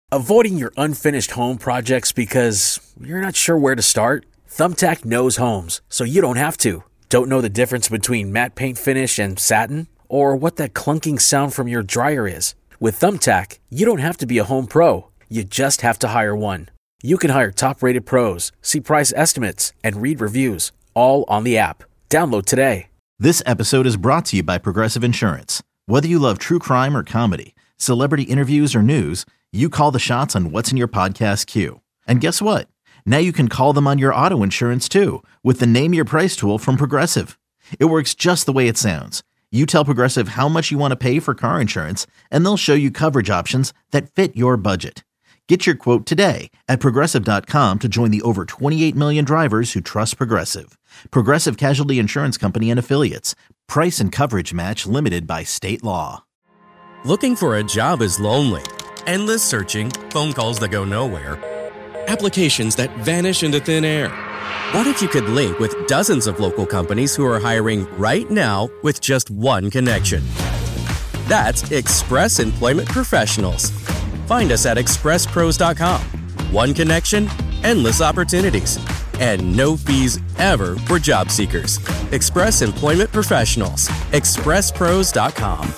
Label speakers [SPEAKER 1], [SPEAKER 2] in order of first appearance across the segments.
[SPEAKER 1] Avoiding your unfinished home projects because you're not sure where to start? Thumbtack knows homes, so you don't have to. Don't know the difference between matte paint finish and satin? Or what that clunking sound from your dryer is? With Thumbtack, you don't have to be a home pro. You just have to hire one. You can hire top-rated pros, see price estimates, and read reviews, all on the app. Download today.
[SPEAKER 2] This episode is brought to you by Progressive Insurance. Whether you love true crime or comedy, celebrity interviews or news, you call the shots on what's in your podcast queue. And guess what? Now you can call them on your auto insurance too with the Name Your Price tool from Progressive. It works just the way it sounds. You tell Progressive how much you want to pay for car insurance, and they'll show you coverage options that fit your budget. Get your quote today at Progressive.com to join the over 28 million drivers who trust Progressive. Progressive Casualty Insurance Company and Affiliates. Price and coverage match limited by state law.
[SPEAKER 3] Looking for a job is lonely. Endless searching, phone calls that go nowhere, applications that vanish into thin air. What if you could link with dozens of local companies who are hiring right now with just one connection? That's Express Employment Professionals. Find us at expresspros.com. One connection, endless opportunities, and no fees ever for job seekers. Express Employment Professionals. expresspros.com.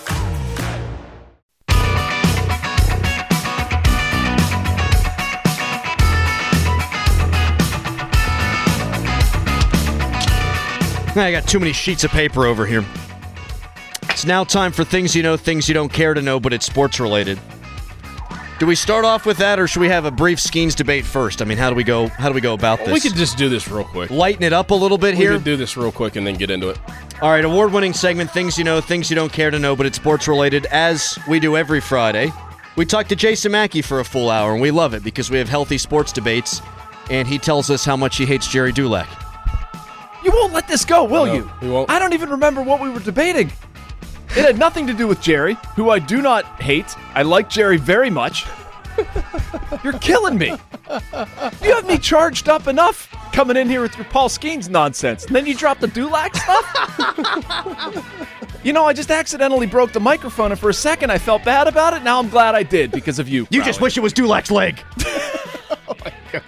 [SPEAKER 4] I got too many sheets of paper over here. It's now time for things you know, things you don't care to know, but it's sports related. Do we start off with that, or should we have a brief Skeens debate first? I mean, how do we go about this?
[SPEAKER 5] We could just do this real quick.
[SPEAKER 4] Lighten it up a little bit here.
[SPEAKER 5] We could do this real quick and then get into it.
[SPEAKER 4] All right, award-winning segment, things you know, things you don't care to know, but it's sports related, as we do every Friday. We talk to Jason Mackey for a full hour, and we love it because we have healthy sports debates, and he tells us how much he hates Jerry Dulac.
[SPEAKER 6] You won't let this go, will you?
[SPEAKER 5] We won't.
[SPEAKER 6] I don't even remember what we were debating. It had nothing to do with Jerry, who I do not hate. I like Jerry very much. You're killing me. You have me charged up enough coming in here with your Paul Skeens nonsense, and then you drop the Dulac stuff? You know, I just accidentally broke the microphone, and for a second I felt bad about it. Now I'm glad I did because of you.
[SPEAKER 4] You just wish it was Dulac's leg.
[SPEAKER 5] Oh, my God.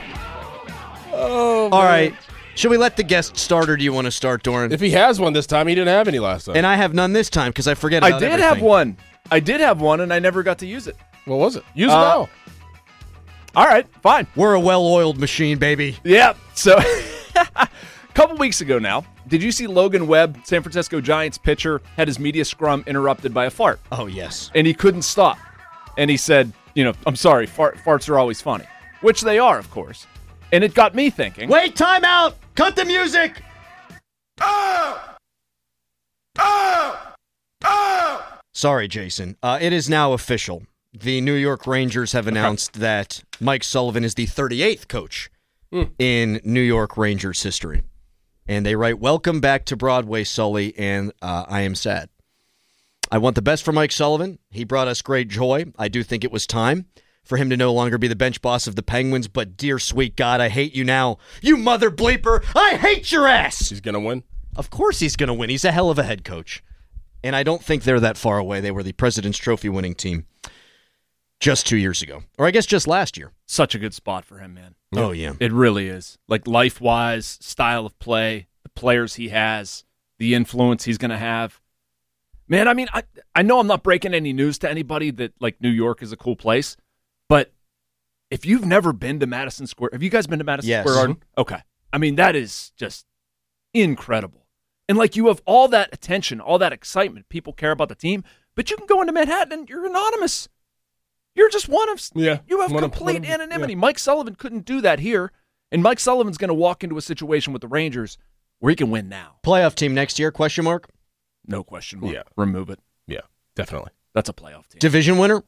[SPEAKER 4] Oh, all right. Should we let the guest start, or do you want to start, Doran?
[SPEAKER 5] If he has one this time, he didn't have any last time.
[SPEAKER 4] And I have none this time because I forget about everything.
[SPEAKER 6] I did have one, and I never got to use it.
[SPEAKER 5] What was it? Use it now.
[SPEAKER 6] All right, fine.
[SPEAKER 4] We're a well-oiled machine, baby.
[SPEAKER 6] Yeah. So, a couple weeks ago now, did you see Logan Webb, San Francisco Giants pitcher, had his media scrum interrupted by a fart?
[SPEAKER 4] Oh, yes.
[SPEAKER 6] And he couldn't stop. And he said, I'm sorry, farts are always funny. Which they are, of course. And it got me thinking.
[SPEAKER 4] Wait, time out! Cut the music! Oh! Oh! Oh! Sorry, Jason. It is now official. The New York Rangers have announced that Mike Sullivan is the 38th coach in New York Rangers history. And they write, "Welcome back to Broadway, Sully, and I am sad. I want the best for Mike Sullivan. He brought us great joy. I do think it was time for him to no longer be the bench boss of the Penguins, but dear sweet God, I hate you now. You mother bleeper, I hate your ass!"
[SPEAKER 5] He's going to win?
[SPEAKER 4] Of course he's going to win. He's a hell of a head coach. And I don't think they're that far away. They were the President's Trophy winning team just 2 years ago. Or I guess just last year.
[SPEAKER 6] Such a good spot for him, man.
[SPEAKER 4] Oh, yeah.
[SPEAKER 6] It really is. Like, life-wise, style of play, the players he has, the influence he's going to have. Man, I mean, I know I'm not breaking any news to anybody that, like, New York is a cool place, but if you've never been to Madison Square, have you guys been to Madison Square Garden? Okay. I mean, that is just incredible. And, like, you have all that attention, all that excitement. People care about the team, but you can go into Manhattan and you're anonymous. You're just one of, you have complete anonymity. Yeah. Mike Sullivan couldn't do that here, and Mike Sullivan's going to walk into a situation with the Rangers where he can win now.
[SPEAKER 4] Playoff team next year, question mark?
[SPEAKER 6] No question mark.
[SPEAKER 5] Yeah.
[SPEAKER 6] Remove it.
[SPEAKER 5] Yeah, definitely.
[SPEAKER 6] That's a playoff team.
[SPEAKER 4] Division winner?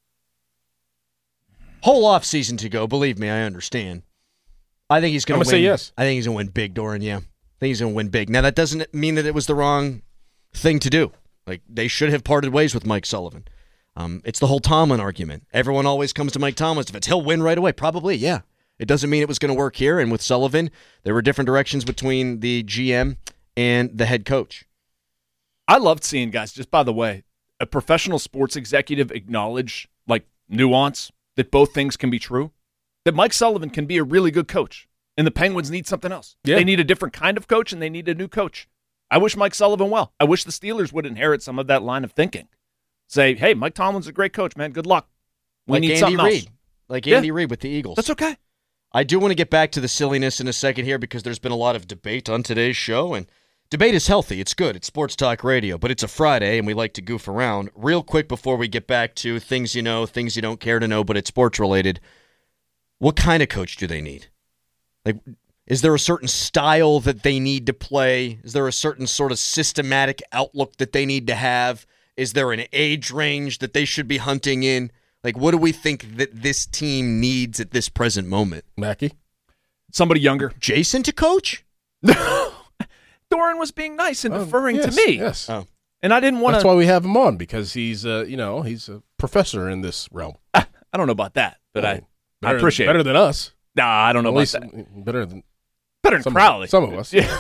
[SPEAKER 4] Whole off season to go. Believe me, I understand. I think he's going to win.
[SPEAKER 5] I'm going to say yes.
[SPEAKER 4] I think he's going to win big, Doran, yeah. I think he's going to win big. Now, that doesn't mean that it was the wrong thing to do. Like, they should have parted ways with Mike Sullivan. It's the whole Tomlin argument. Everyone always comes to Mike Tomlin's defense. He'll win right away. Probably, yeah. It doesn't mean it was going to work here. And with Sullivan, there were different directions between the GM and the head coach.
[SPEAKER 6] I loved seeing, guys, just by the way, a professional sports executive acknowledge, like, nuance that both things can be true, that Mike Sullivan can be a really good coach, and the Penguins need something else.
[SPEAKER 5] Yeah.
[SPEAKER 6] They need a different kind of coach, and they need a new coach. I wish Mike Sullivan well. I wish the Steelers would inherit some of that line of thinking. Say, hey, Mike Tomlin's a great coach, man. Good luck. We need something else.
[SPEAKER 4] Like Andy Reid with the Eagles.
[SPEAKER 6] That's okay.
[SPEAKER 4] I do want to get back to the silliness in a second here because there's been a lot of debate on today's show, and debate is healthy. It's good. It's Sports Talk Radio, but it's a Friday, and we like to goof around. Real quick before we get back to things you know, things you don't care to know, but it's sports-related, what kind of coach do they need? Like, is there a certain style that they need to play? Is there a certain sort of systematic outlook that they need to have? Is there an age range that they should be hunting in? Like, what do we think that this team needs at this present moment?
[SPEAKER 5] Mackie?
[SPEAKER 6] Somebody younger.
[SPEAKER 4] Jason to coach?
[SPEAKER 6] Doran was being nice and deferring to me.
[SPEAKER 5] Yes.
[SPEAKER 4] Oh.
[SPEAKER 6] And I didn't want to.
[SPEAKER 5] That's why we have him on, because he's he's a professor in this realm.
[SPEAKER 6] I don't know about that, but I appreciate
[SPEAKER 5] better
[SPEAKER 6] it.
[SPEAKER 5] than us.
[SPEAKER 6] Nah, I don't know
[SPEAKER 5] At
[SPEAKER 6] about
[SPEAKER 5] least
[SPEAKER 6] that.
[SPEAKER 5] better than
[SPEAKER 6] Crowley.
[SPEAKER 5] Some of us.
[SPEAKER 6] Yeah.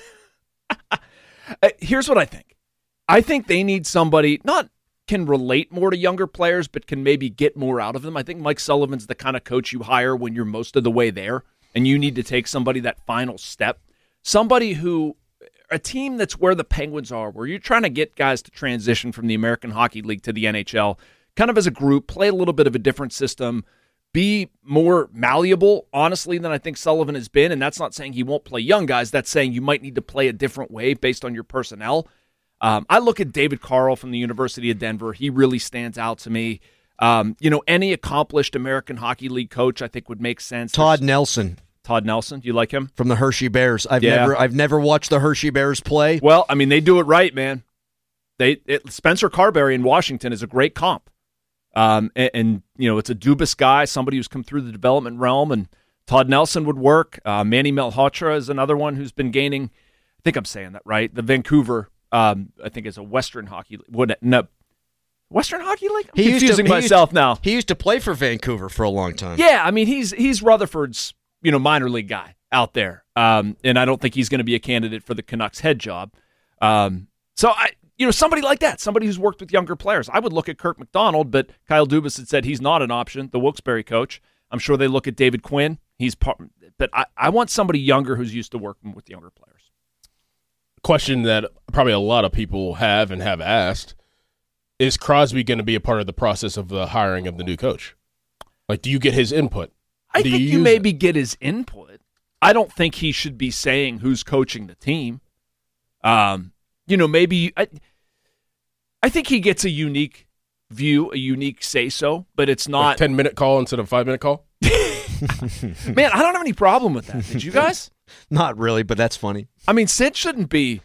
[SPEAKER 6] Here's what I think. I think they need somebody not can relate more to younger players, but can maybe get more out of them. I think Mike Sullivan's the kind of coach you hire when you're most of the way there, and you need to take somebody that final step. Somebody who, a team that's where the Penguins are, where you're trying to get guys to transition from the American Hockey League to the NHL, kind of as a group, play a little bit of a different system, be more malleable, honestly, than I think Sullivan has been. And that's not saying he won't play young guys. That's saying you might need to play a different way based on your personnel. I look at David Carl from the University of Denver. He really stands out to me. Any accomplished American Hockey League coach I think would make sense.
[SPEAKER 4] Todd Nelson.
[SPEAKER 6] Todd Nelson, do you like him?
[SPEAKER 4] From the Hershey Bears. I've never watched the Hershey Bears play.
[SPEAKER 6] Well, I mean, they do it right, man. Spencer Carberry in Washington is a great comp. And it's a Dubas guy, somebody who's come through the development realm, and Todd Nelson would work. Manny Malhotra is another one who's been gaining, I think I'm saying that right, the Vancouver, I think it's a Western Hockey League. Western Hockey League? I'm confusing myself now.
[SPEAKER 4] He used to play for Vancouver for a long time.
[SPEAKER 6] Yeah, I mean, he's Rutherford's, minor league guy out there. And I don't think he's going to be a candidate for the Canucks head job. Somebody like that, somebody who's worked with younger players. I would look at Kirk McDonald, but Kyle Dubas had said he's not an option, the Wilkes-Barre coach. I'm sure they look at David Quinn. But I want somebody younger who's used to working with younger players.
[SPEAKER 5] Question that probably a lot of people have asked, is Crosby going to be a part of the process of the hiring of the new coach? Like, do you get his input?
[SPEAKER 6] I think you maybe get his input. I don't think he should be saying who's coaching the team. Maybe I think he gets a unique view, a unique say-so, but it's not...
[SPEAKER 5] 10-minute call instead of 5-minute call?
[SPEAKER 6] Man, I don't have any problem with that. Did you guys?
[SPEAKER 4] Not really, but that's funny.
[SPEAKER 6] I mean, Sid shouldn't be...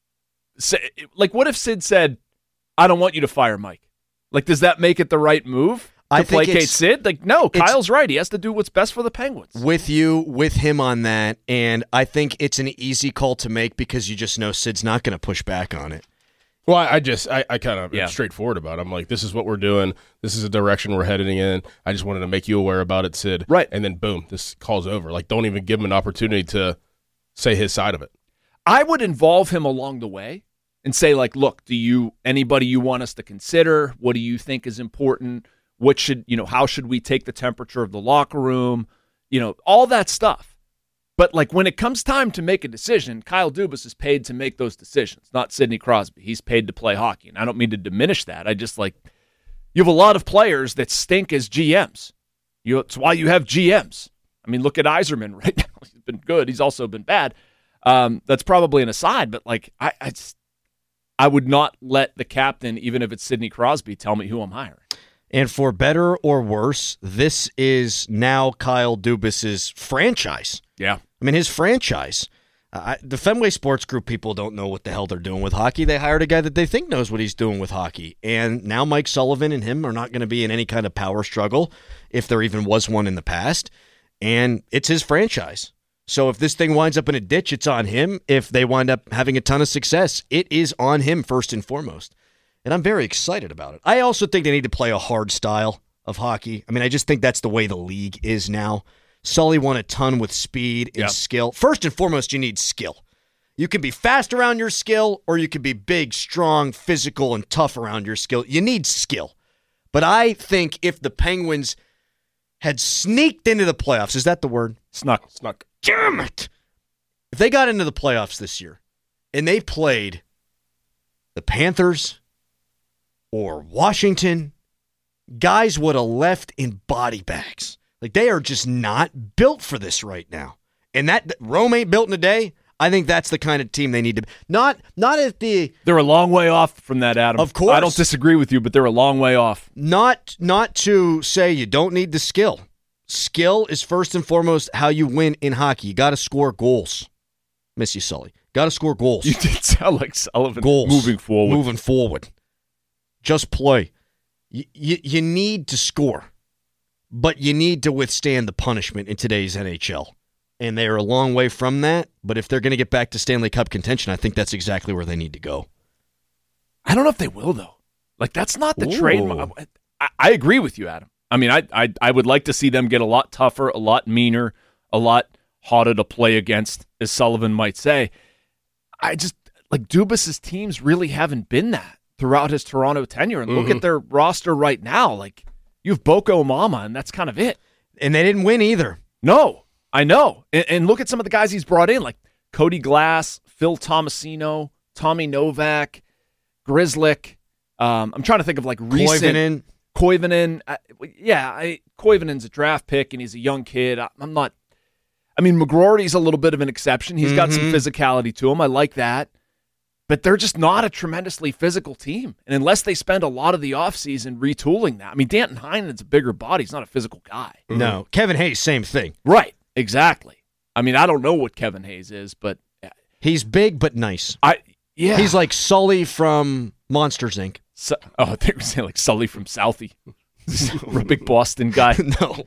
[SPEAKER 6] Like, what if Sid said, I don't want you to fire Mike? Like, does that make it the right move to placate Sid? Like, no, Kyle's right. He has to do what's best for the Penguins.
[SPEAKER 4] With him on that, and I think it's an easy call to make because you just know Sid's not going to push back on it.
[SPEAKER 5] Well, I kind of am straightforward about it. I'm like, this is what we're doing. This is a direction we're heading in. I just wanted to make you aware about it, Sid.
[SPEAKER 6] Right.
[SPEAKER 5] And then, boom, this call's over. Like, don't even give him an opportunity to say his side of it.
[SPEAKER 6] I would involve him along the way and say, like, look, anybody you want us to consider? What do you think is important? How should we take the temperature of the locker room? All that stuff. But, like, when it comes time to make a decision, Kyle Dubas is paid to make those decisions, not Sidney Crosby. He's paid to play hockey. And I don't mean to diminish that. I just, you have a lot of players that stink as GMs. It's why you have GMs. I mean, look at Yzerman right now. He's been good. He's also been bad. That's probably an aside, but, I would not let the captain, even if it's Sidney Crosby, tell me who I'm hiring.
[SPEAKER 4] And for better or worse, this is now Kyle Dubas's franchise.
[SPEAKER 6] Yeah.
[SPEAKER 4] I mean, his franchise. The Fenway Sports Group people don't know what the hell they're doing with hockey. They hired a guy that they think knows what he's doing with hockey. And now Mike Sullivan and him are not going to be in any kind of power struggle, if there even was one in the past. And it's his franchise. So if this thing winds up in a ditch, it's on him. If they wind up having a ton of success, it is on him first and foremost. And I'm very excited about it. I also think they need to play a hard style of hockey. I mean, I just think that's the way the league is now. Sully won a ton with speed and skill. First and foremost, you need skill. You can be fast around your skill, or you can be big, strong, physical, and tough around your skill. You need skill. But I think if the Penguins had sneaked into the playoffs, is that the word?
[SPEAKER 6] Snuck.
[SPEAKER 4] Damn it! If they got into the playoffs this year and they played the Panthers or Washington, guys would have left in body bags. Like, they are just not built for this right now. And that Rome ain't built in a day. I think that's the kind of team they need to be. Not at the...
[SPEAKER 6] They're a long way off from that, Adam.
[SPEAKER 4] Of course.
[SPEAKER 6] I don't disagree with you, but they're a long way off.
[SPEAKER 4] Not to say you don't need the skill. Skill is first and foremost how you win in hockey. You got to score goals. Miss you, Sully. Got to score goals.
[SPEAKER 6] You did sound like Sullivan.
[SPEAKER 4] Goals.
[SPEAKER 6] Moving forward.
[SPEAKER 4] Just play. You need to score, but you need to withstand the punishment in today's NHL. And they are a long way from that, but if they're going to get back to Stanley Cup contention, I think that's exactly where they need to go.
[SPEAKER 6] I don't know if they will, though. Like, that's not the trade. I agree with you, Adam. I mean, I would like to see them get a lot tougher, a lot meaner, a lot harder to play against, as Sullivan might say. I just, like, Dubas's teams really haven't been that throughout his Toronto tenure. And look at their roster right now. Like, you have Boko Mama, and that's kind of it.
[SPEAKER 4] And they didn't win either.
[SPEAKER 6] No, I know. And look at some of the guys he's brought in, like Cody Glass, Phil Tomasino, Tommy Novak, Grzelcyk. I'm trying to think of, like, recent... Koivunen. Koivunen's a draft pick, and he's a young kid. I'm not... I mean, McGroarty's a little bit of an exception. He's got some physicality to him. I like that. But they're just not a tremendously physical team. And unless they spend a lot of the offseason retooling that. I mean, Danton Heinen's a bigger body. He's not a physical guy.
[SPEAKER 4] No. Kevin Hayes, same thing.
[SPEAKER 6] Right. Exactly. I mean, I don't know what Kevin Hayes is, but...
[SPEAKER 4] He's big but nice.
[SPEAKER 6] Yeah.
[SPEAKER 4] He's like Sully from Monsters, Inc.
[SPEAKER 6] I think we're saying like Sully from Southie. A big Boston guy.
[SPEAKER 4] No.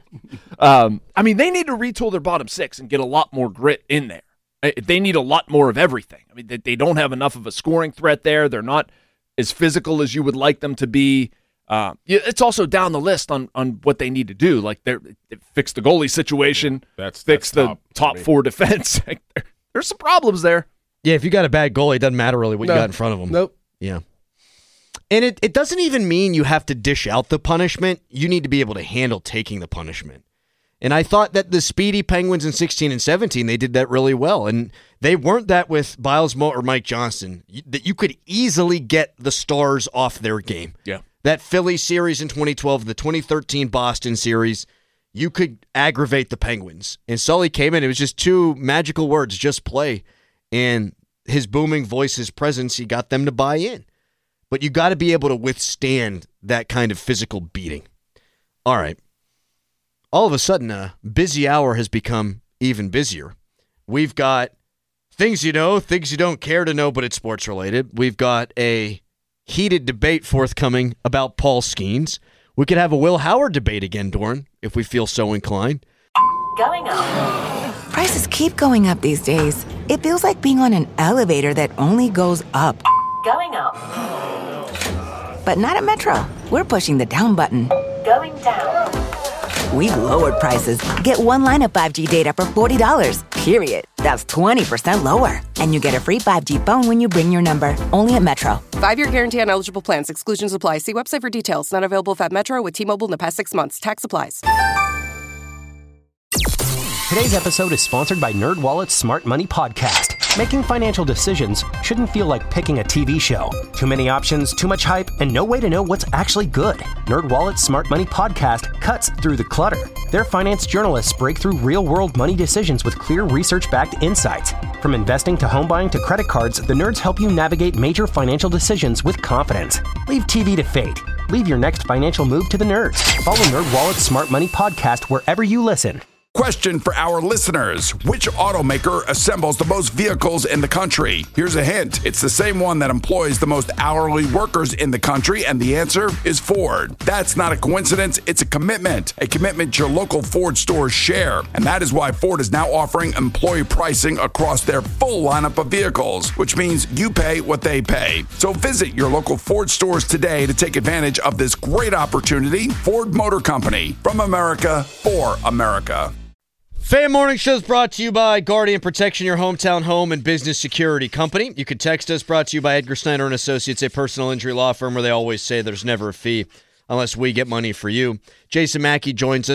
[SPEAKER 6] I mean, they need to retool their bottom six and get a lot more grit in there. They need a lot more of everything. I mean, they don't have enough of a scoring threat there. They're not as physical as you would like them to be. It's also down the list on what they need to do. Like, fix the goalie situation, fix the top four defense. There's some problems there.
[SPEAKER 4] Yeah, if you got a bad goalie, it doesn't matter really what you got in front of them.
[SPEAKER 5] Nope.
[SPEAKER 4] Yeah. And it doesn't even mean you have to dish out the punishment. You need to be able to handle taking the punishment. And I thought that the speedy Penguins in 16 and 17, they did that really well. And they weren't that with Biles Moe or Mike Johnston. That you could easily get the Stars off their game.
[SPEAKER 6] Yeah.
[SPEAKER 4] That Philly series in 2012, the 2013 Boston series, you could aggravate the Penguins. And Sully came in. It was just two magical words, just play. And his booming voice, his presence, he got them to buy in. But you got to be able to withstand that kind of physical beating. All right. All of a sudden, a busy hour has become even busier. We've got things you know, things you don't care to know, but it's sports related. We've got a heated debate forthcoming about Paul Skeens. We could have a Will Howard debate again, Dorn, if we feel so inclined.
[SPEAKER 7] Going up.
[SPEAKER 8] Prices keep going up these days. It feels like being on an elevator that only goes up.
[SPEAKER 7] Going up.
[SPEAKER 8] But not at Metro. We're pushing the down button.
[SPEAKER 7] Going down.
[SPEAKER 8] We've lowered prices. Get one line of 5G data for $40, period. That's 20% lower. And you get a free 5G phone when you bring your number. Only at Metro.
[SPEAKER 9] 5-year guarantee on eligible plans. Exclusions apply. See website for details. Not available at Metro with T-Mobile in the past 6 months. Tax applies.
[SPEAKER 10] Today's episode is sponsored by NerdWallet's Smart Money Podcast. Making financial decisions shouldn't feel like picking a TV show. Too many options, too much hype, and no way to know what's actually good. NerdWallet's Smart Money Podcast cuts through the clutter. Their finance journalists break through real-world money decisions with clear research-backed insights. From investing to home buying to credit cards, the nerds help you navigate major financial decisions with confidence. Leave TV to fate. Leave your next financial move to the nerds. Follow NerdWallet's Smart Money Podcast wherever you listen.
[SPEAKER 11] Question for our listeners. Which automaker assembles the most vehicles in the country? Here's a hint. It's the same one that employs the most hourly workers in the country, and the answer is Ford. That's not a coincidence. It's a commitment your local Ford stores share. And that is why Ford is now offering employee pricing across their full lineup of vehicles, which means you pay what they pay. So visit your local Ford stores today to take advantage of this great opportunity. Ford Motor Company, from America for America.
[SPEAKER 4] Fan Morning Show is brought to you by Guardian Protection, your hometown home and business security company. You can text us, brought to you by Edgar Snyder and Associates, a personal injury law firm where they always say there's never a fee unless we get money for you. Jason Mackey joins us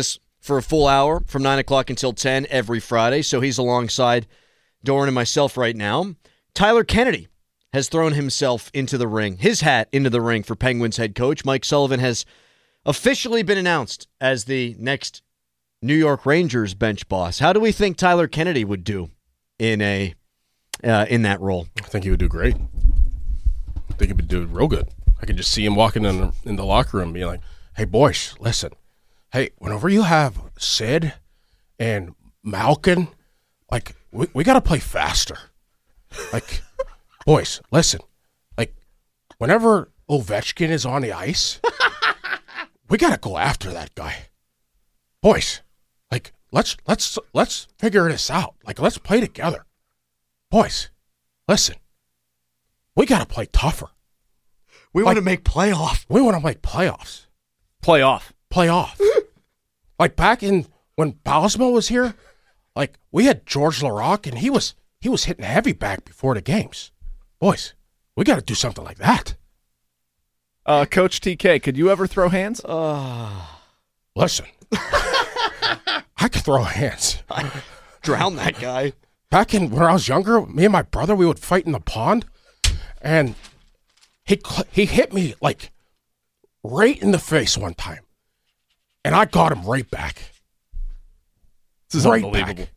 [SPEAKER 4] for a full hour from 9 o'clock until 10 every Friday, so he's alongside Doran and myself right now. Tyler Kennedy has thrown himself into the ring, his hat into the ring for Penguins head coach. Mike Sullivan has officially been announced as the next New York Rangers bench boss. How do we think Tyler Kennedy would do in that role?
[SPEAKER 5] I think he would do great. I think he would do real good. I can just see him walking in the locker room being like, hey, boys, listen. Hey, whenever you have Sid and Malkin, like, we got to play faster. Like, boys, listen. Like, whenever Ovechkin is on the ice, we got to go after that guy. Boys, like, let's figure this out. Like, let's play together. Boys, listen. We got to play tougher.
[SPEAKER 4] We want to make playoffs.
[SPEAKER 5] We want to make playoffs.
[SPEAKER 6] Playoff.
[SPEAKER 5] Like back in when Bausman was here, like we had George Laraque and he was hitting heavy back before the games. Boys, we got to do something like that.
[SPEAKER 6] Coach TK, could you ever throw hands?
[SPEAKER 5] Listen, I could throw hands.
[SPEAKER 4] Drown that guy.
[SPEAKER 5] Back when I was younger, me and my brother, we would fight in the pond, and he hit me like right in the face one time, and I got him right back.
[SPEAKER 6] This is unbelievable.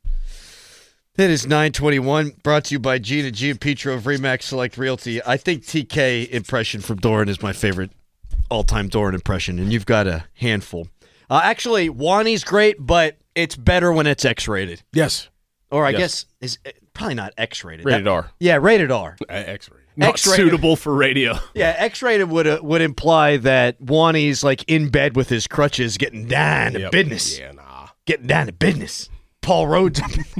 [SPEAKER 4] It is 9:21, brought to you by Gina Giapietro of Remax Select Realty. I think TK impression from Doran is my favorite all-time Doran impression, and you've got a handful. Actually, Wani's great, but it's better when it's X-rated.
[SPEAKER 5] Yes.
[SPEAKER 4] Or I guess is probably not X-rated.
[SPEAKER 5] Rated R.
[SPEAKER 4] Yeah, rated R.
[SPEAKER 5] X-rated.
[SPEAKER 6] Not
[SPEAKER 4] X-rated.
[SPEAKER 6] suitable for radio.
[SPEAKER 4] Yeah, X-rated would imply that Wani's like in bed with his crutches, getting down to business.
[SPEAKER 5] Yeah, nah.
[SPEAKER 4] Getting down to business. Paul Rhodes.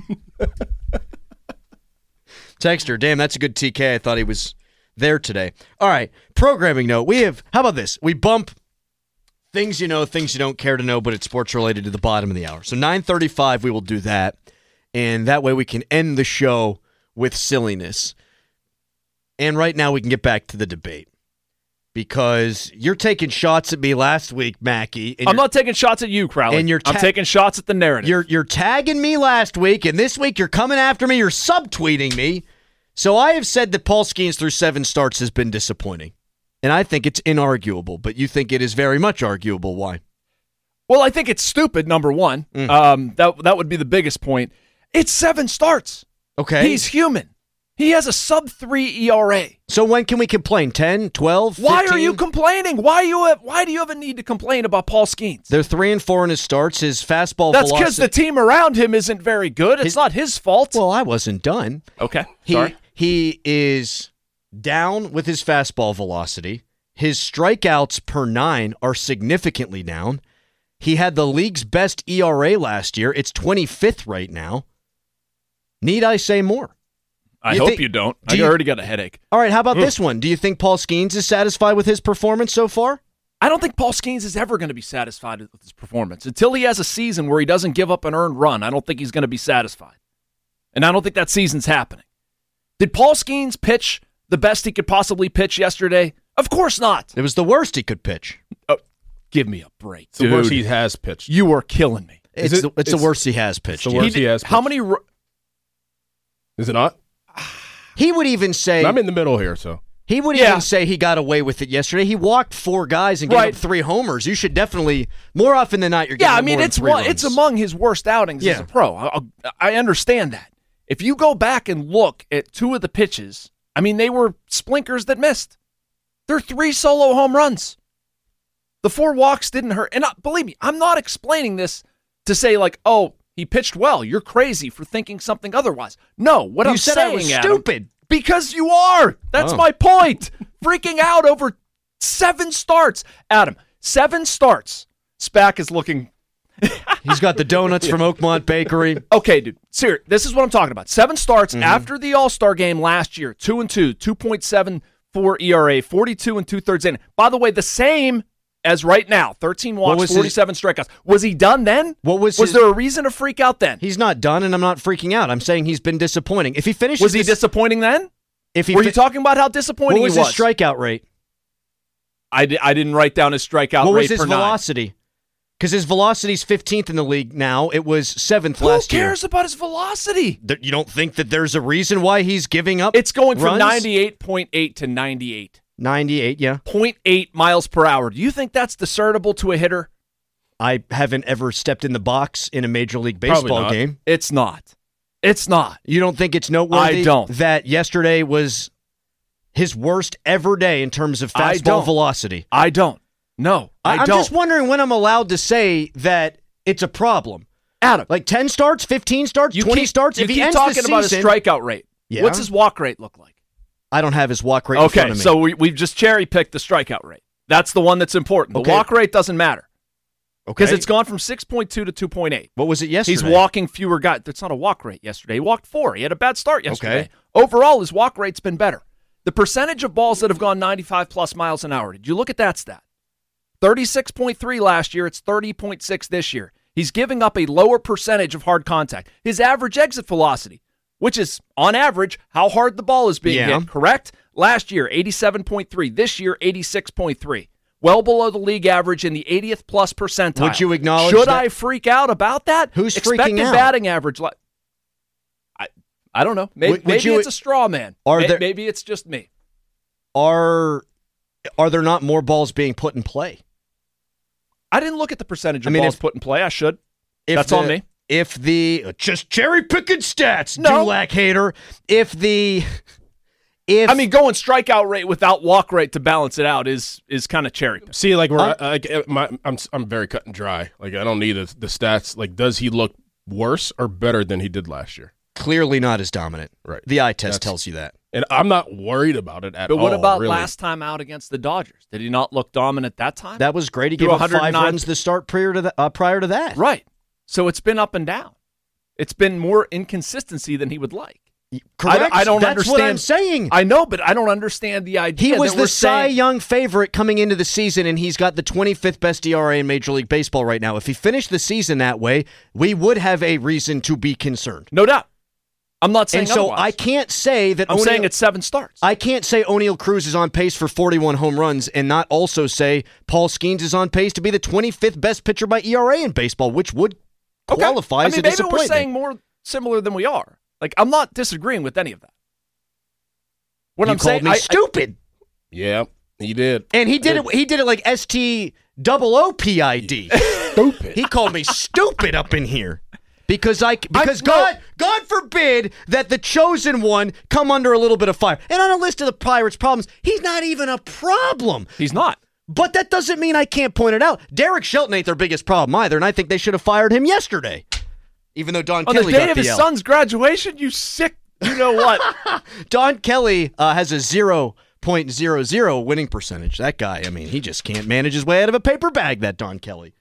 [SPEAKER 4] Texter, damn, that's a good TK. I thought he was there today. All right, programming note. How about this? We bump things you know, things you don't care to know, but it's sports related to the bottom of the hour. So 9:35, we will do that. And that way we can end the show with silliness. And right now we can get back to the debate. Because you're taking shots at me last week, Mackie.
[SPEAKER 6] I'm not taking shots at you, Crowley.
[SPEAKER 4] And
[SPEAKER 6] I'm taking shots at the narrative.
[SPEAKER 4] You're tagging me last week, and this week you're coming after me. You're subtweeting me. So I have said that Paul Skeens through 7 starts has been disappointing. And I think it's inarguable, but you think it is very much arguable. Why?
[SPEAKER 6] Well, I think it's stupid, number one. That would be the biggest point. It's 7 starts.
[SPEAKER 4] Okay.
[SPEAKER 6] He's human. He has a sub-3 ERA.
[SPEAKER 4] So when can we complain? 10, 12, 15?
[SPEAKER 6] Why are you complaining? Why do you have a need to complain about Paul Skeens?
[SPEAKER 4] They're 3-4 in his starts. His fastball
[SPEAKER 6] That's
[SPEAKER 4] velocity.
[SPEAKER 6] because the team around him isn't very good. It's not his fault.
[SPEAKER 4] Well, I wasn't done.
[SPEAKER 6] Okay. Sorry.
[SPEAKER 4] He is down with his fastball velocity. His strikeouts per 9 are significantly down. He had the league's best ERA last year. It's 25th right now. Need I say more?
[SPEAKER 6] I hope you don't. I already got a headache.
[SPEAKER 4] All right, how about this one? Do you think Paul Skeens is satisfied with his performance so far?
[SPEAKER 6] I don't think Paul Skeens is ever going to be satisfied with his performance. Until he has a season where he doesn't give up an earned run, I don't think he's going to be satisfied. And I don't think that season's happening. Did Paul Skeens pitch the best he could possibly pitch yesterday? Of course not.
[SPEAKER 4] It was the worst he could pitch.
[SPEAKER 6] Oh, give me a break,
[SPEAKER 5] It's the worst he has pitched.
[SPEAKER 6] You are killing me.
[SPEAKER 4] It's the worst he has pitched.
[SPEAKER 5] The worst he has pitched.
[SPEAKER 6] How many...
[SPEAKER 5] Is it not?
[SPEAKER 4] He would even say...
[SPEAKER 5] I'm in the middle here, so...
[SPEAKER 4] He would even say he got away with it yesterday. He walked 4 guys and gave up 3 homers. You should definitely, more often than not, you're getting more than 3 runs.
[SPEAKER 6] It's among his worst outings as a pro. I understand that. If you go back and look at 2 of the pitches, I mean, they were splinkers that missed. They're 3 solo home runs. The 4 walks didn't hurt. And believe me, I'm not explaining this to say like, oh, he pitched well. You're crazy for thinking something otherwise. No, what I'm saying,
[SPEAKER 4] I was stupid.
[SPEAKER 6] Because you are. That's my point. Freaking out over 7 starts. Adam, 7 starts. Spack is looking...
[SPEAKER 4] He's got the donuts from Oakmont Bakery.
[SPEAKER 6] Okay, dude. Seriously, this is what I'm talking about. 7 starts after the All-Star game last year. 2-2, 2.74 ERA, 42 2/3 inning. By the way, the same as right now. 13 walks, 47 strikeouts. Was he done then? Was there a reason to freak out then?
[SPEAKER 4] He's not done, and I'm not freaking out. I'm saying he's been disappointing. If he finishes,
[SPEAKER 6] was he disappointing then?
[SPEAKER 4] Were
[SPEAKER 6] you talking about how disappointing he was?
[SPEAKER 4] What was his strikeout rate?
[SPEAKER 6] I didn't write down his strikeout rate.
[SPEAKER 4] What was his velocity? Because his velocity's 15th in the league now. It was 7th last year.
[SPEAKER 6] Who cares about his velocity?
[SPEAKER 4] You don't think that there's a reason why he's giving up?
[SPEAKER 6] It's going from
[SPEAKER 4] runs?
[SPEAKER 6] 98.8 to 98.
[SPEAKER 4] 98, yeah.
[SPEAKER 6] 0.8 miles per hour. Do you think that's discernible to a hitter?
[SPEAKER 4] I haven't ever stepped in the box in a Major League Baseball game.
[SPEAKER 6] It's not. It's not.
[SPEAKER 4] You don't think it's noteworthy
[SPEAKER 6] I don't.
[SPEAKER 4] that yesterday was his worst ever day in terms of fastball velocity?
[SPEAKER 6] I don't. No, I
[SPEAKER 4] I'm
[SPEAKER 6] don't.
[SPEAKER 4] just wondering when I'm allowed to say that it's a problem.
[SPEAKER 6] Adam,
[SPEAKER 4] like 10 starts, 15 starts, 20 starts.
[SPEAKER 6] You
[SPEAKER 4] if he
[SPEAKER 6] keep
[SPEAKER 4] ends
[SPEAKER 6] talking
[SPEAKER 4] the
[SPEAKER 6] about his
[SPEAKER 4] season,
[SPEAKER 6] strikeout rate.
[SPEAKER 4] Yeah.
[SPEAKER 6] What's his walk rate look like?
[SPEAKER 4] I don't have his walk rate in front of me.
[SPEAKER 6] So we've just cherry-picked the strikeout rate. That's the one that's important. The walk rate doesn't matter.
[SPEAKER 4] Okay.
[SPEAKER 6] Because it's gone from 6.2 to 2.8.
[SPEAKER 4] What was it yesterday?
[SPEAKER 6] He's walking fewer guys. That's not a walk rate yesterday. He walked 4. He had a bad start yesterday.
[SPEAKER 4] Okay.
[SPEAKER 6] Overall, his walk rate's been better. The percentage of balls that have gone 95-plus miles an hour, did you look at that stat? 36.3 last year. It's 30.6 this year. He's giving up a lower percentage of hard contact. His average exit velocity, which is, on average, how hard the ball is being hit, correct? Last year, 87.3. This year, 86.3. Well below the league average in the 80th plus percentile.
[SPEAKER 4] Would you acknowledge
[SPEAKER 6] Should
[SPEAKER 4] that?
[SPEAKER 6] I freak out about that?
[SPEAKER 4] Who's
[SPEAKER 6] Expected
[SPEAKER 4] freaking out?
[SPEAKER 6] batting average. I don't know. Maybe it's a straw man. Maybe it's just me.
[SPEAKER 4] Are there not more balls being put in play?
[SPEAKER 6] I didn't look at the percentage of balls put in play. I should. That's on me.
[SPEAKER 4] If the just cherry picking stats,
[SPEAKER 6] No.
[SPEAKER 4] Dulac hater. Going
[SPEAKER 6] strikeout rate without walk rate to balance it out is kind of cherry picking.
[SPEAKER 5] See, like I'm very cut and dry. Like I don't need the stats. Like, does he look worse or better than he did last year?
[SPEAKER 4] Clearly not as dominant.
[SPEAKER 5] Right.
[SPEAKER 4] The eye test tells you that.
[SPEAKER 5] And I'm not worried about it at all.
[SPEAKER 6] But what about
[SPEAKER 5] really.
[SPEAKER 6] last time out against the Dodgers? Did he not look dominant that time?
[SPEAKER 4] That was great. He gave up 5 runs to start prior to that.
[SPEAKER 6] Right. So it's been up and down. It's been more inconsistency than he would like.
[SPEAKER 4] Correct.
[SPEAKER 6] I don't
[SPEAKER 4] That's
[SPEAKER 6] understand.
[SPEAKER 4] what I'm saying.
[SPEAKER 6] I know, but I don't understand the idea.
[SPEAKER 4] He was
[SPEAKER 6] that we're
[SPEAKER 4] the Cy
[SPEAKER 6] saying,
[SPEAKER 4] Young favorite coming into the season, and he's got the 25th best ERA in Major League Baseball right now. If he finished the season that way, we would have a reason to be concerned.
[SPEAKER 6] No doubt. I'm not saying
[SPEAKER 4] and so
[SPEAKER 6] otherwise.
[SPEAKER 4] I can't say that
[SPEAKER 6] I'm saying it's 7 starts.
[SPEAKER 4] I can't say O'Neal Cruz is on pace for 41 home runs and not also say Paul Skeens is on pace to be the 25th best pitcher by ERA in baseball, which would qualify as a disappointment.
[SPEAKER 6] Maybe we're saying more similar than we are. Like, I'm not disagreeing with any of that. What
[SPEAKER 4] you
[SPEAKER 6] I'm saying,
[SPEAKER 4] called me stupid.
[SPEAKER 5] Yeah, he did.
[SPEAKER 4] And he did it. He did it like STOOPID.
[SPEAKER 5] Stupid.
[SPEAKER 4] He called me stupid up in here. Because God forbid that the chosen one come under a little bit of fire. And on a list of the Pirates' problems, he's not even a problem.
[SPEAKER 6] He's not.
[SPEAKER 4] But that doesn't mean I can't point it out. Derek Shelton ain't their biggest problem either, and I think they should have fired him yesterday. Even though Don Kelly got the
[SPEAKER 6] On the day of his son's graduation, you sick, you know what?
[SPEAKER 4] Don Kelly has a 0.00 winning percentage. That guy, he just can't manage his way out of a paper bag, that Don Kelly.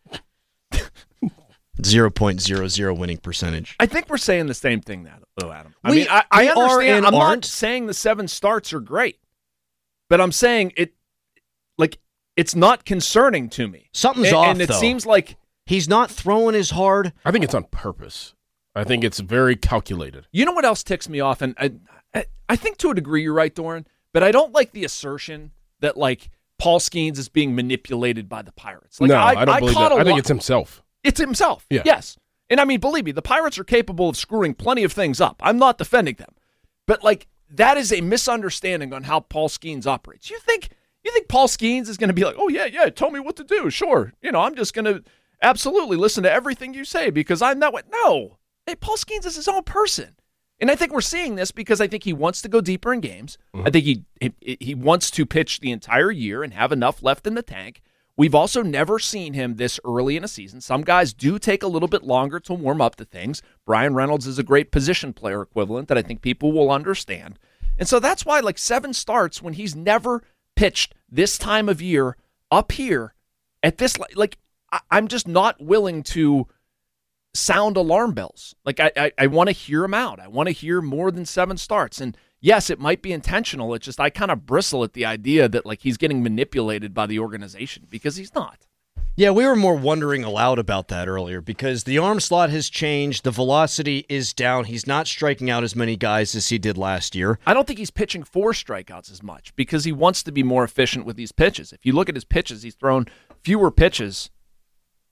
[SPEAKER 4] 0.00 winning percentage.
[SPEAKER 6] I think we're saying the same thing, though, Adam.
[SPEAKER 4] We
[SPEAKER 6] I understand.
[SPEAKER 4] are and
[SPEAKER 6] I'm
[SPEAKER 4] aren't.
[SPEAKER 6] not saying the 7 starts are great, but I'm saying it's not concerning to me.
[SPEAKER 4] Something's off,
[SPEAKER 6] and it
[SPEAKER 4] though.
[SPEAKER 6] seems like
[SPEAKER 4] he's not throwing as hard.
[SPEAKER 5] I think it's on purpose. I think it's very calculated.
[SPEAKER 6] You know what else ticks me off? And I think to a degree you're right, Doran, but I don't like the assertion that Paul Skeens is being manipulated by the Pirates.
[SPEAKER 5] No, I don't believe that. I think it's himself.
[SPEAKER 6] It's himself.
[SPEAKER 5] Yeah.
[SPEAKER 6] Yes. And believe me, the Pirates are capable of screwing plenty of things up. I'm not defending them. But that is a misunderstanding on how Paul Skeens operates. You think Paul Skeens is going to be like, "Oh yeah, tell me what to do." Sure. I'm just going to absolutely listen to everything you say because I'm that way. No. Hey, Paul Skeens is his own person. And I think we're seeing this because I think he wants to go deeper in games. Mm-hmm. I think he wants to pitch the entire year and have enough left in the tank. We've also never seen him this early in a season. Some guys do take a little bit longer to warm up to things. Brian Reynolds is a great position player equivalent that I think people will understand. And so that's why 7 starts when he's never pitched this time of year up here at this, I'm just not willing to sound alarm bells. I want to hear him out. I want to hear more than 7 starts. And yes, it might be intentional. It's just I kind of bristle at the idea that he's getting manipulated by the organization because he's not.
[SPEAKER 4] Yeah, we were more wondering aloud about that earlier because the arm slot has changed. The velocity is down. He's not striking out as many guys as he did last year.
[SPEAKER 6] I don't think he's pitching 4 strikeouts as much because he wants to be more efficient with these pitches. If you look at his pitches, he's thrown fewer pitches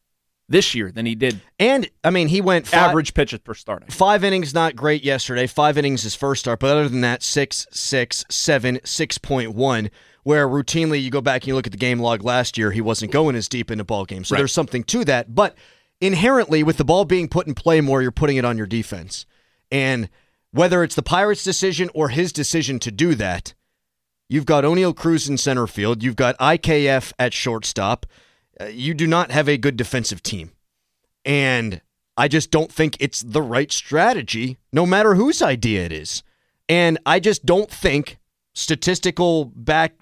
[SPEAKER 6] this year than he did.
[SPEAKER 4] And, I mean, he went
[SPEAKER 6] average pitches per start.
[SPEAKER 4] 5 innings, not great yesterday. 5 innings his first start, but other than that, 6, 6, 7, 6.1, where routinely you go back and you look at the game log last year, he wasn't going as deep into ball games. So there's something to that. But inherently, with the ball being put in play more, you're putting it on your defense. And whether it's the Pirates' decision or his decision to do that, you've got O'Neal Cruz in center field. You've got IKF at shortstop. You do not have a good defensive team. And I just don't think it's the right strategy, no matter whose idea it is. And I just don't think statistically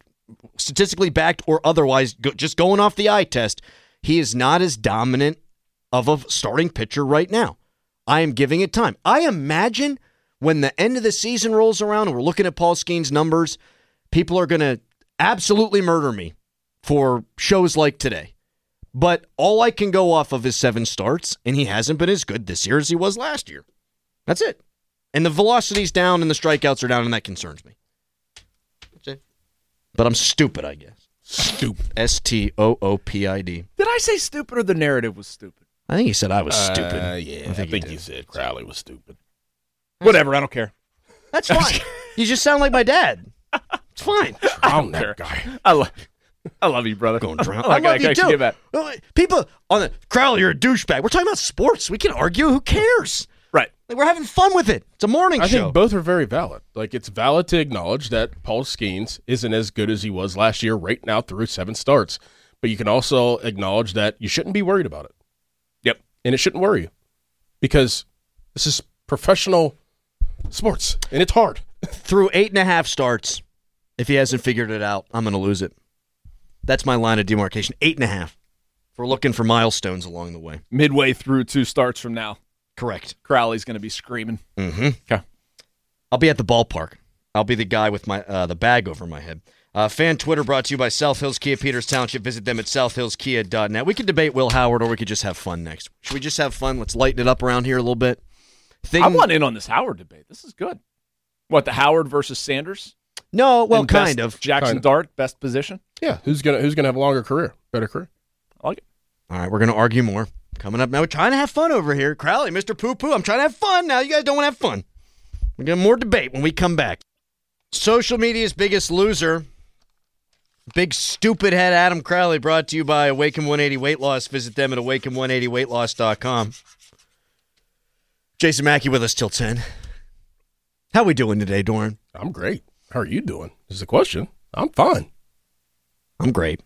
[SPEAKER 4] backed or otherwise, just going off the eye test, he is not as dominant of a starting pitcher right now. I am giving it time. I imagine when the end of the season rolls around and we're looking at Paul Skeens' numbers, people are going to absolutely murder me for shows like today. But all I can go off of is 7 starts, and he hasn't been as good this year as he was last year. That's it. And the velocity's down and the strikeouts are down, and that concerns me. That's it. But I'm stupid, I guess.
[SPEAKER 5] Stupid.
[SPEAKER 4] STOOPID.
[SPEAKER 6] Did I say stupid or the narrative was stupid?
[SPEAKER 4] I think you said I was stupid.
[SPEAKER 5] Yeah, I think you said Crowley was stupid.
[SPEAKER 6] Whatever, I don't care.
[SPEAKER 4] That's fine. You just sound like my dad. It's fine.
[SPEAKER 5] Drown that guy.
[SPEAKER 6] I love you, brother.
[SPEAKER 4] Going drown.
[SPEAKER 6] I love you too.
[SPEAKER 4] People on the Crowley, you're a douchebag. We're talking about sports. We can argue. Who cares?
[SPEAKER 6] Right.
[SPEAKER 4] Like, we're having fun with it. It's a morning show.
[SPEAKER 5] I think both are very valid. Like, it's valid to acknowledge that Paul Skeens isn't as good as he was last year right now through 7 starts. But you can also acknowledge that you shouldn't be worried about it.
[SPEAKER 6] Yep.
[SPEAKER 5] And it shouldn't worry you because this is professional sports, and it's hard.
[SPEAKER 4] Through 8.5 starts, if he hasn't figured it out, I'm going to lose it. That's my line of demarcation. 8.5. If we're looking for milestones along the way.
[SPEAKER 6] Midway through 2 starts from now.
[SPEAKER 4] Correct.
[SPEAKER 6] Crowley's going to be screaming.
[SPEAKER 4] Mm-hmm.
[SPEAKER 6] Okay.
[SPEAKER 4] I'll be at the ballpark. I'll be the guy with my the bag over my head. Fan Twitter brought to you by South Hills Kia Peters Township. Visit them at southhillskia.net. We could debate Will Howard, or we could just have fun next. Should we just have fun? Let's lighten it up around here a little bit.
[SPEAKER 6] I want in on this Howard debate. This is good. What, the Howard versus Sanders?
[SPEAKER 4] No, well,
[SPEAKER 6] And
[SPEAKER 4] kind of.
[SPEAKER 6] Jackson Dart, best position?
[SPEAKER 5] Yeah, who's gonna have a longer career, better career?
[SPEAKER 6] I like it.
[SPEAKER 4] All right, we're going to argue more. Coming up now, we're trying to have fun over here. Crowley, Mr. Poo-Poo, I'm trying to have fun now. You guys don't want to have fun. We're going to have more debate when we come back. Social media's biggest loser, big stupid head Adam Crowley, brought to you by Awaken 180 Weight Loss. Visit them at awaken180weightloss.com. Jason Mackey with us till 10. How we doing today, Doran?
[SPEAKER 5] I'm great. How are you doing? Is the question. I'm fine.
[SPEAKER 4] I'm great.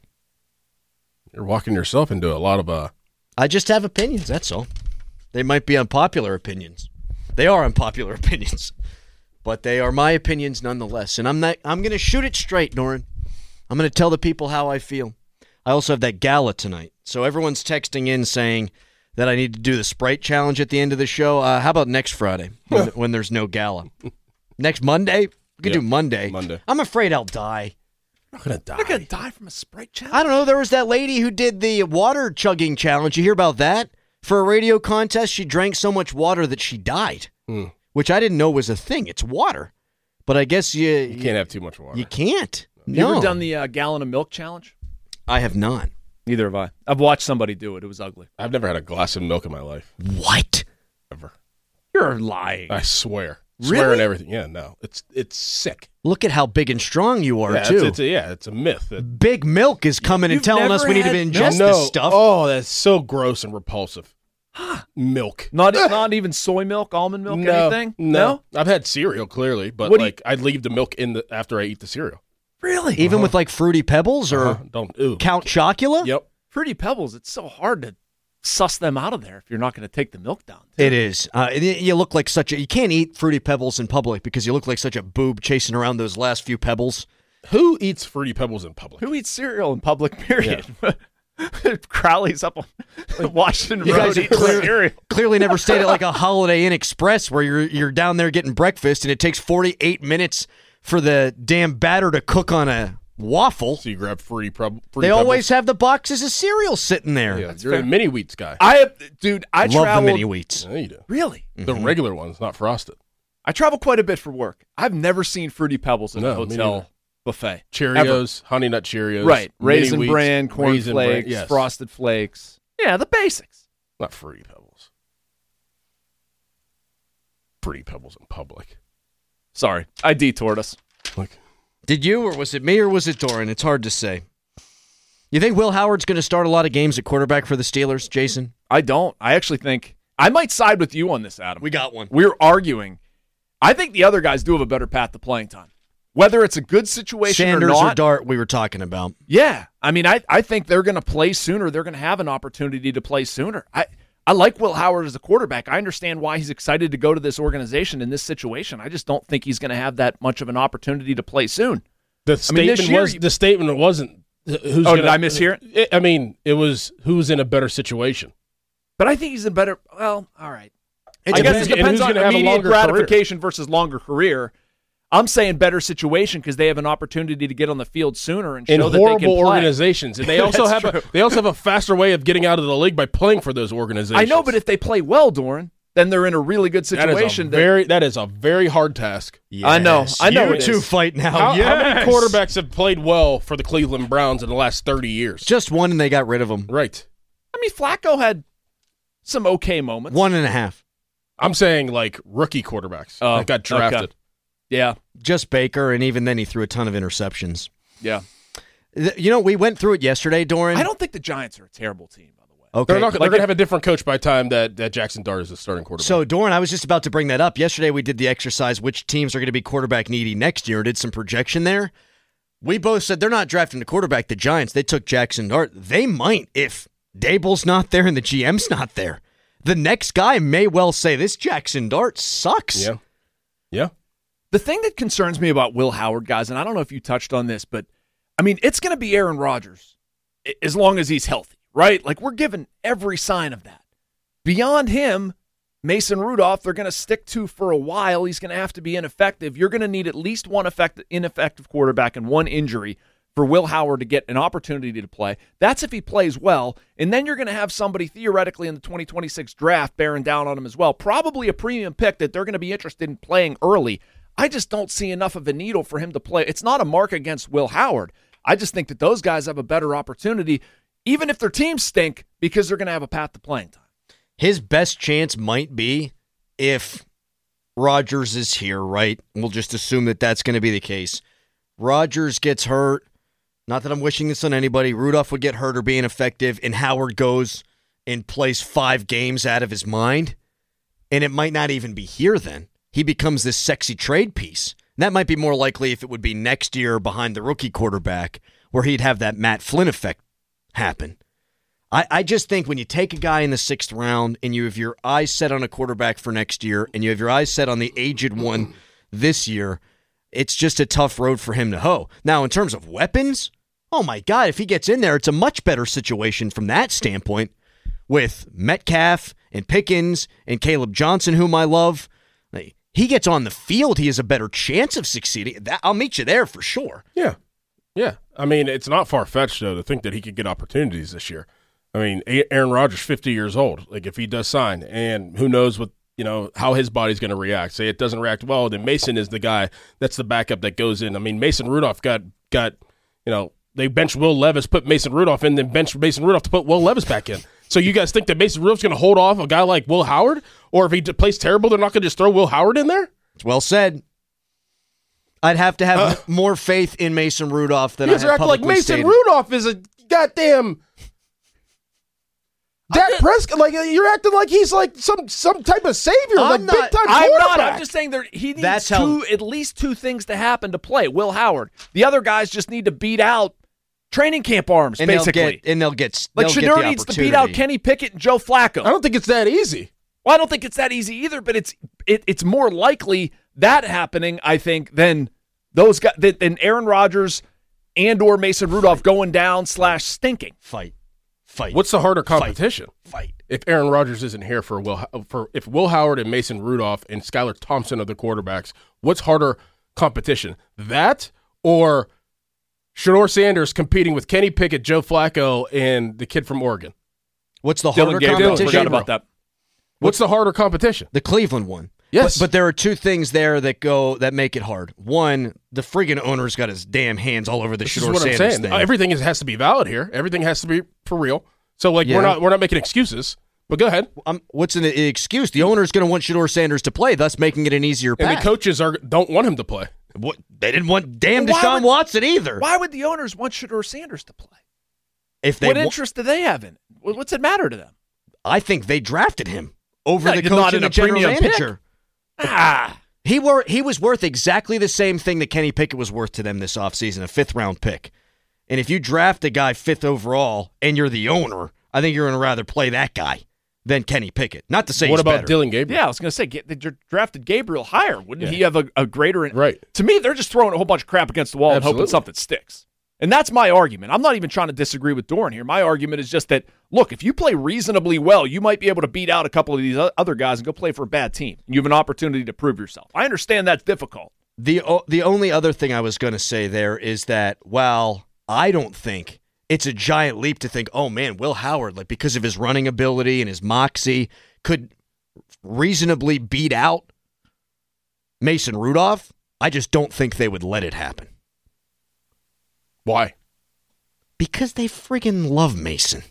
[SPEAKER 5] You're walking yourself into a lot of
[SPEAKER 4] I just have opinions, that's all. They might be unpopular opinions. They are unpopular opinions. But they are my opinions nonetheless. And I'm going to shoot it straight, Doran. I'm going to tell the people how I feel. I also have that gala tonight. So everyone's texting in saying that I need to do the Sprite challenge at the end of the show. How about next Friday when there's no gala? Next Monday? We could do Monday. I'm afraid I'll die.
[SPEAKER 5] I'm not going to die.
[SPEAKER 6] You're going to die from a Sprite challenge?
[SPEAKER 4] I don't know. There was that lady who did the water chugging challenge. You hear about that? For a radio contest, she drank so much water that she died, which I didn't know was a thing. It's water. But I guess you
[SPEAKER 5] can't have too much water.
[SPEAKER 4] You can't.
[SPEAKER 6] You ever done the gallon of milk challenge?
[SPEAKER 4] I have not.
[SPEAKER 6] Neither have I. I've watched somebody do it. It was ugly.
[SPEAKER 5] I've never had a glass of milk in my life.
[SPEAKER 4] What?
[SPEAKER 5] Ever.
[SPEAKER 6] You're lying.
[SPEAKER 5] I swear.
[SPEAKER 4] Really?
[SPEAKER 5] Swear and everything. Yeah, no. It's sick.
[SPEAKER 4] Look at how big and strong you are, too.
[SPEAKER 5] It's a myth.
[SPEAKER 4] Big Milk is coming and telling us we need to ingest this stuff.
[SPEAKER 5] Oh, that's so gross and repulsive. Milk.
[SPEAKER 6] Not even soy milk, almond milk, anything?
[SPEAKER 5] No. I've had cereal, clearly, but I'd leave the milk after I eat the cereal.
[SPEAKER 6] Really?
[SPEAKER 4] Even with like Fruity Pebbles or Count Chocula?
[SPEAKER 5] Yep.
[SPEAKER 6] Fruity Pebbles, it's so hard to suss them out of there if you're not going to take the milk down.
[SPEAKER 4] It is. You look like you can't eat Fruity Pebbles in public because you look like such a boob chasing around those last few pebbles.
[SPEAKER 5] Who eats Fruity Pebbles in public?
[SPEAKER 6] Who eats cereal in public, period? Yeah. Crowley's up on Washington
[SPEAKER 4] you
[SPEAKER 6] Road
[SPEAKER 4] guys clearly never stayed at like a Holiday Inn Express where you're down there getting breakfast and it takes 48 minutes for the damn batter to cook on a waffle.
[SPEAKER 5] So you grab Fruity Pebbles.
[SPEAKER 4] They always have the boxes of cereal sitting there.
[SPEAKER 5] Yeah, you're a mini wheats guy.
[SPEAKER 6] I
[SPEAKER 4] love
[SPEAKER 6] traveled,
[SPEAKER 4] the mini wheats.
[SPEAKER 5] Yeah, you do.
[SPEAKER 6] Really?
[SPEAKER 5] The regular ones, not frosted.
[SPEAKER 6] I travel quite a bit for work. I've never seen Fruity Pebbles in a hotel buffet.
[SPEAKER 5] Cheerios, Honey Nut Cheerios.
[SPEAKER 6] Right. Raisin
[SPEAKER 5] Wheats,
[SPEAKER 6] Bran, Corn Flakes,
[SPEAKER 5] yes.
[SPEAKER 6] Frosted Flakes. Yeah, the basics.
[SPEAKER 5] Not Fruity Pebbles. Fruity Pebbles in public.
[SPEAKER 6] Sorry, I detoured us.
[SPEAKER 4] Did you, or was it me, or was it Doran? It's hard to say. You think Will Howard's going to start a lot of games at quarterback for the Steelers, Jason?
[SPEAKER 6] I don't. I actually think I might side with you on this, Adam.
[SPEAKER 4] We got one.
[SPEAKER 6] We're arguing. I think the other guys do have a better path to playing time. Whether it's a good situation
[SPEAKER 4] Sanders
[SPEAKER 6] or not.
[SPEAKER 4] or Dart, we were talking about.
[SPEAKER 6] Yeah. I mean, I think they're going to play sooner. They're going to have an opportunity to play sooner. I like Will Howard as a quarterback. I understand why he's excited to go to this organization in this situation. I just don't think he's going to have that much of an opportunity to play soon.
[SPEAKER 5] The statement wasn't who's
[SPEAKER 6] did I mishear it?
[SPEAKER 5] I mean, it was who's in a better situation.
[SPEAKER 6] But I think he's in better. Well, all right.
[SPEAKER 5] I guess it depends on
[SPEAKER 6] immediate gratification versus longer career. I'm saying better situation because they have an opportunity to get on the field sooner and show that they can play.
[SPEAKER 5] In horrible organizations, and they also have a faster way of getting out of the league by playing for those organizations.
[SPEAKER 6] I know, but if they play well, Doran, then they're in a really good situation.
[SPEAKER 5] That is a very hard task.
[SPEAKER 4] Yes.
[SPEAKER 6] I know.
[SPEAKER 4] You two fight now.
[SPEAKER 5] How many quarterbacks have played well for the Cleveland Browns in the last 30 years?
[SPEAKER 4] Just one, and they got rid of him.
[SPEAKER 5] Right.
[SPEAKER 6] I mean, Flacco had some okay moments.
[SPEAKER 4] 1.5.
[SPEAKER 5] I'm saying like rookie quarterbacks that got drafted.
[SPEAKER 6] Okay. Yeah.
[SPEAKER 4] Just Baker, and even then he threw a ton of interceptions.
[SPEAKER 6] Yeah.
[SPEAKER 4] We went through it yesterday, Doran.
[SPEAKER 6] I don't think the Giants are a terrible team, by the way.
[SPEAKER 4] Okay.
[SPEAKER 5] They're going to have a different coach by the time that Jackson Dart is the starting quarterback.
[SPEAKER 4] So, Doran, I was just about to bring that up. Yesterday we did the exercise, which teams are going to be quarterback needy next year, did some projection there. We both said they're not drafting the quarterback. The Giants, they took Jackson Dart. They might if Dable's not there and the GM's not there. The next guy may well say, this Jackson Dart sucks.
[SPEAKER 5] Yeah.
[SPEAKER 6] The thing that concerns me about Will Howard, guys, and I don't know if you touched on this, but, I mean, it's going to be Aaron Rodgers as long as he's healthy, right? Like, we're given every sign of that. Beyond him, Mason Rudolph, they're going to stick to for a while. He's going to have to be ineffective. You're going to need at least one ineffective quarterback and one injury for Will Howard to get an opportunity to play. That's if he plays well. And then you're going to have somebody theoretically in the 2026 draft bearing down on him as well. Probably a premium pick that they're going to be interested in playing early. I just don't see enough of a needle for him to play. It's not a mark against Will Howard. I just think that those guys have a better opportunity, even if their teams stink, because they're going to have a path to playing time.
[SPEAKER 4] His best chance might be if Rodgers is here, right? We'll just assume that that's going to be the case. Rodgers gets hurt. Not that I'm wishing this on anybody. Rudolph would get hurt or be ineffective, and Howard goes and plays 5 games out of his mind, and it might not even be here then. He becomes this sexy trade piece. And that might be more likely if it would be next year behind the rookie quarterback where he'd have that Matt Flynn effect happen. I just think when you take a guy in the 6th round and you have your eyes set on a quarterback for next year and you have your eyes set on the aged one this year, it's just a tough road for him to hoe. Now, in terms of weapons, oh my God, if he gets in there, it's a much better situation from that standpoint with Metcalf and Pickens and Caleb Johnson, whom I love. He gets on the field, he has a better chance of succeeding. I'll meet you there for sure.
[SPEAKER 5] Yeah. I mean, it's not far-fetched, though, to think that he could get opportunities this year. I mean, Aaron Rodgers, 50 years old, like if he does sign, and who knows what, how his body's going to react. Say it doesn't react well, then Mason is the guy that's the backup that goes in. I mean, Mason Rudolph got they benched Will Levis, put Mason Rudolph in, then benched Mason Rudolph to put Will Levis back in. So you guys think that Mason Rudolph's going to hold off a guy like Will Howard? Or if he plays terrible, they're not going to just throw Will Howard in there?
[SPEAKER 4] It's well said. I'd have to have more faith in Mason Rudolph than I have publicly
[SPEAKER 5] like Mason
[SPEAKER 4] stated.
[SPEAKER 5] Rudolph is a goddamn Dak Prescott. Like you're acting like he's like some type of savior, big time quarterback.
[SPEAKER 6] I'm not. I'm just saying he needs at least 2 things to happen to play. Will Howard. The other guys just need to beat out training camp arms,
[SPEAKER 4] and
[SPEAKER 6] basically.
[SPEAKER 4] They'll get
[SPEAKER 6] Shedeur needs to beat out Kenny Pickett and Joe Flacco.
[SPEAKER 5] I don't think it's that easy.
[SPEAKER 6] Well, I don't think it's that easy either, but it's more likely that happening, I think, than those guys, than Aaron Rodgers and or Mason Rudolph going down / stinking.
[SPEAKER 4] Fight.
[SPEAKER 5] What's the harder competition?
[SPEAKER 4] Fight.
[SPEAKER 5] If Aaron Rodgers isn't here if Will Howard and Mason Rudolph and Skylar Thompson are the quarterbacks, what's harder competition? That or Shedeur Sanders competing with Kenny Pickett, Joe Flacco, and the kid from Oregon?
[SPEAKER 4] What's the harder competition?
[SPEAKER 6] Forgot about that.
[SPEAKER 5] What's the harder competition?
[SPEAKER 4] The Cleveland one.
[SPEAKER 5] Yes.
[SPEAKER 4] But there are 2 things there that make it hard. One, the friggin' owner's got his damn hands all over the Shedeur Sanders thing.
[SPEAKER 5] Everything has to be valid here. Everything has to be for real. So we're not making excuses. But go ahead.
[SPEAKER 4] What's an excuse? The owner's going to want Shedeur Sanders to play, thus making it an easier path.
[SPEAKER 5] And the coaches don't want him to play.
[SPEAKER 4] What? They didn't want Deshaun Watson either.
[SPEAKER 6] Why would the owners want Shedeur Sanders to play?
[SPEAKER 4] What
[SPEAKER 6] interest do they have in it? What's it matter to them?
[SPEAKER 4] I think they drafted him over the coach and the general manager. He was worth exactly the same thing that Kenny Pickett was worth to them this offseason, a 5th-round pick. And if you draft a guy 5th overall and you're the owner, I think you're going to rather play that guy than Kenny Pickett. Not to say
[SPEAKER 5] what
[SPEAKER 4] he's
[SPEAKER 5] about
[SPEAKER 4] better.
[SPEAKER 5] Dillon Gabriel?
[SPEAKER 6] Yeah, I was going to say, they drafted Gabriel higher. Wouldn't he have a greater...
[SPEAKER 5] Right.
[SPEAKER 6] To me, they're just throwing a whole bunch of crap against the wall and hoping something sticks. And that's my argument. I'm not even trying to disagree with Doran here. My argument is just that, look, if you play reasonably well, you might be able to beat out a couple of these other guys and go play for a bad team. You have an opportunity to prove yourself. I understand that's difficult.
[SPEAKER 4] The only other thing I was going to say there is that, while I don't think it's a giant leap to think, oh, man, Will Howard, like because of his running ability and his moxie, could reasonably beat out Mason Rudolph, I just don't think they would let it happen.
[SPEAKER 5] Why?
[SPEAKER 4] Because they friggin' love Mason.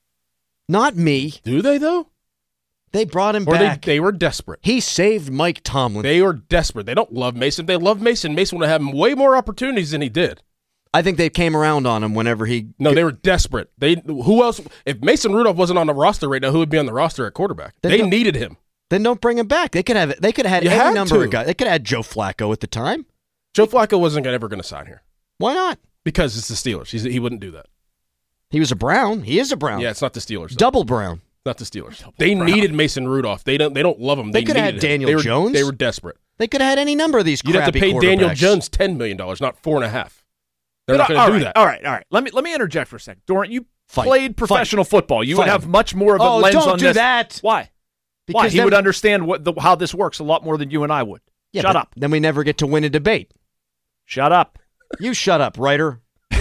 [SPEAKER 4] Not me.
[SPEAKER 5] Do they, though?
[SPEAKER 4] They brought him
[SPEAKER 5] or
[SPEAKER 4] back.
[SPEAKER 5] They were desperate.
[SPEAKER 4] He saved Mike Tomlin.
[SPEAKER 5] They were desperate. They don't love Mason. If they love Mason, Mason would have way more opportunities than he did.
[SPEAKER 4] I think they came around on him whenever he...
[SPEAKER 5] No, they were desperate. Who else? If Mason Rudolph wasn't on the roster right now, who would be on the roster at quarterback? They needed him.
[SPEAKER 4] Then don't bring him back. They could have had any number of guys. They could have had Joe Flacco at the time.
[SPEAKER 5] Joe Flacco wasn't ever going to sign here.
[SPEAKER 4] Why not?
[SPEAKER 5] Because it's the Steelers. He wouldn't do that.
[SPEAKER 4] He was a Brown. He is a Brown.
[SPEAKER 5] Yeah, it's not the Steelers. Though.
[SPEAKER 4] Double Brown.
[SPEAKER 5] Not the Steelers. They needed Mason Rudolph. They don't love him.
[SPEAKER 4] They could have had Daniel Jones.
[SPEAKER 5] They were desperate.
[SPEAKER 4] They could have had any number of these crappy quarterbacks.
[SPEAKER 5] You'd have to pay Daniel Jones $10 million, not $4.5. They're not going to do that.
[SPEAKER 6] All right. Let me interject for a second. Doran, you played professional football. You would have much more of a lens on this.
[SPEAKER 4] Don't do that.
[SPEAKER 6] Why? Because he would understand how this works a lot more than you and I would.
[SPEAKER 4] Yeah,
[SPEAKER 6] shut up.
[SPEAKER 4] Then we never get to win a debate.
[SPEAKER 6] Shut up.
[SPEAKER 4] You shut up, writer.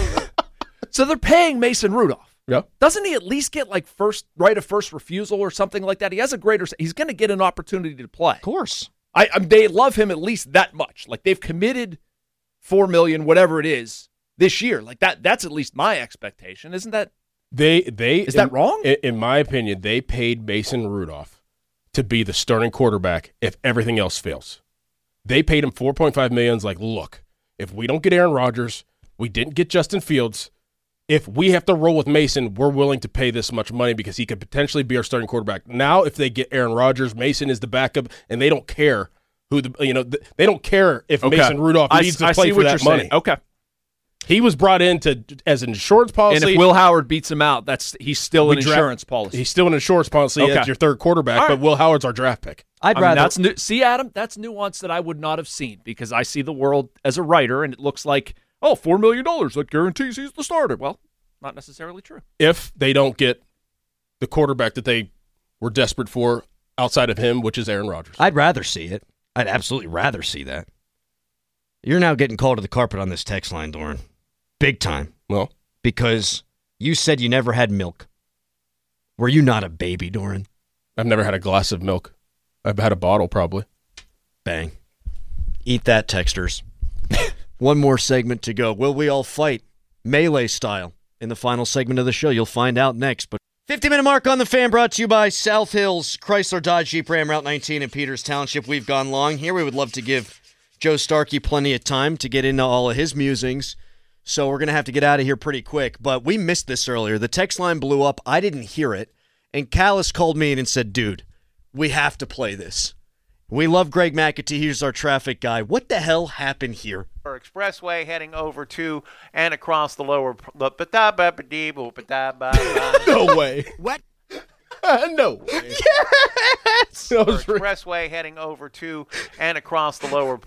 [SPEAKER 6] So they're paying Mason Rudolph.
[SPEAKER 5] Yeah.
[SPEAKER 6] Doesn't he at least get like right of first refusal or something like that? He has he's going to get an opportunity to play.
[SPEAKER 4] Of course.
[SPEAKER 6] They love him at least that much. Like they've committed $4 million, whatever it is, this year. Like that's at least my expectation. Isn't that? Is that wrong?
[SPEAKER 5] In my opinion, they paid Mason Rudolph to be the starting quarterback if everything else fails. They paid him $4.5 million. Like, look, if we don't get Aaron Rodgers, we didn't get Justin Fields. If we have to roll with Mason, we're willing to pay this much money because he could potentially be our starting quarterback. Now, if they get Aaron Rodgers, Mason is the backup, and they don't care they don't care if Mason Rudolph needs to play for that money.
[SPEAKER 6] Saying. Okay.
[SPEAKER 5] He was brought in as an insurance policy.
[SPEAKER 6] And if Will Howard beats him out, he's still an insurance policy.
[SPEAKER 5] He's still an insurance policy as your third quarterback, but Will Howard's our draft pick.
[SPEAKER 6] I'd rather see, Adam, that's nuance that I would not have seen because I see the world as a writer, and it looks like, $4 million, that guarantees he's the starter. Well, not necessarily true.
[SPEAKER 5] If they don't get the quarterback that they were desperate for outside of him, which is Aaron Rodgers.
[SPEAKER 4] I'd rather see it. I'd absolutely rather see that. You're now getting called to the carpet on this text line, Doran. Big time.
[SPEAKER 5] Well,
[SPEAKER 4] because you said you never had milk. Were you not a baby, Doran?
[SPEAKER 5] I've never had a glass of milk. I've had a bottle, probably.
[SPEAKER 4] Bang. Eat that, texters. One more segment to go. Will we all fight melee style in the final segment of the show? You'll find out next. But 50-minute mark on the Fan, brought to you by South Hills Chrysler Dodge Jeep Ram Route 19 in Peters Township. We've gone long here. We would love to give Joe Starkey plenty of time to get into all of his musings. So we're going to have to get out of here pretty quick. But we missed this earlier. The text line blew up. I didn't hear it. And Callis called me in and said, dude, we have to play this. We love Greg McAtee. He's our traffic guy. What the hell happened here?
[SPEAKER 12] Expressway heading over to and across the lower.
[SPEAKER 5] No way.
[SPEAKER 12] What?
[SPEAKER 5] No way.
[SPEAKER 12] Yes. Expressway heading over to and across the lower.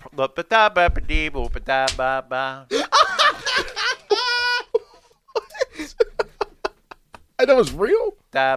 [SPEAKER 5] That was real?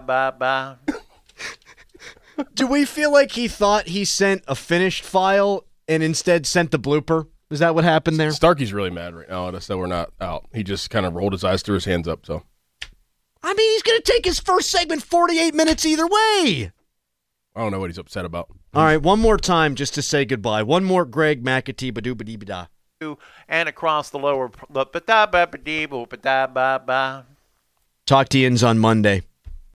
[SPEAKER 4] Do we feel like he thought he sent a finished file and instead sent the blooper? Is that what happened there?
[SPEAKER 5] Starkey's really mad right now at us that we're not out. He just kind of rolled his eyes, threw his hands up. So,
[SPEAKER 4] I mean, he's going to take his first segment 48 minutes either way.
[SPEAKER 5] I don't know what he's upset about.
[SPEAKER 4] All right, one more time just to say goodbye. One more Greg McAtee, badoo-ba-dee-ba-da.
[SPEAKER 12] And across the lower.
[SPEAKER 4] Talk to you on Monday.